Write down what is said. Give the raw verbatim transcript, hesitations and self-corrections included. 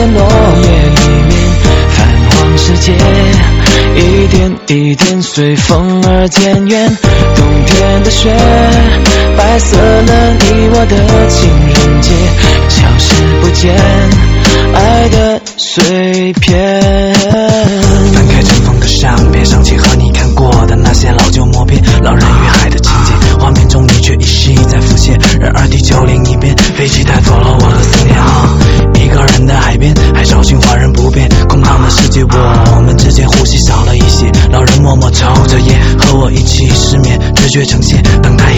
落叶里面，泛黄世界一点一点随风而渐远。冬天的雪白色了你我的情人节，消失不见爱的碎片。 翻开尘封的相片，想起和你看过的那些老旧默片，老人与海的情节，画面中你却依稀在浮现。然而地球另一边，飞机带走了我的思念啊！一个人的海边，海潮循环人不变，空荡的世界，我们之间呼吸少了一些。老人默默抽着烟，和我一起失眠，直觉呈现，等待